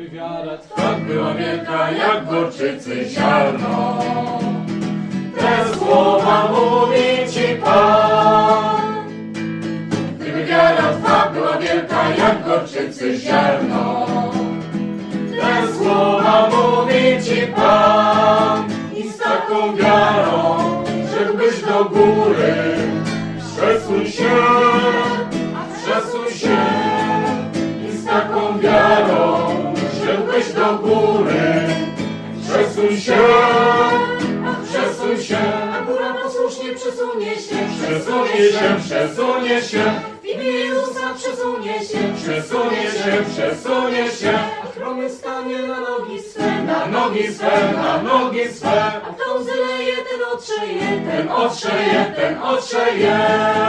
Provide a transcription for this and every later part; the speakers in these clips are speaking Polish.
Gdyby wiara Twa była wielka jak gorczycy ziarno, te słowa mówi Ci Pan. Gdyby wiara Twa była wielka jak gorczycy ziarno, te słowa mówi Ci Pan. I z taką wiarą rzekłbyś do góry, przesuń się, przesuń się. I z taką wiarą rzekłbyś do góry, przesuń się, przesuń się. A góra posłusznie przesunie się, Przesunie się, przesunie się, w imię Jezusa przesunie się, przesunie się, przesunie się. a chromy stanie na nogi swe, Na nogi swe, na nogi swe. a kto łzy leje, ten otrzeje, Ten otrzeje, ten otrzeje.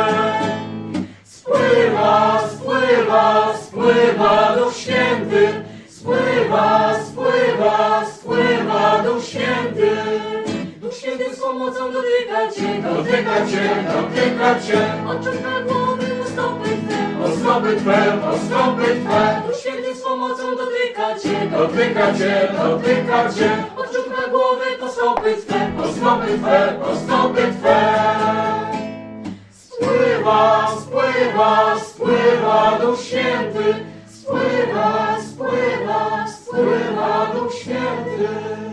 Spływa, spływa, spływa Duch Święty. Spływa, spływa, spływa Duch Święty. Duch Święty z pomocą dotyka Cię, Dotyka Cię, dotyka Cię. od czubka głowy u stopy Twe, O stopy Twe, o stopy Twe. Duch Święty z pomocą dotyka Cię, Dotyka Cię, dotyka Cię. od czubka głowy po stopy Twe, O stopy Twe, o stopy Twe. Spływa, spływa, spływa Duch Święty. Spływa, spływa, spływa Duch Święty.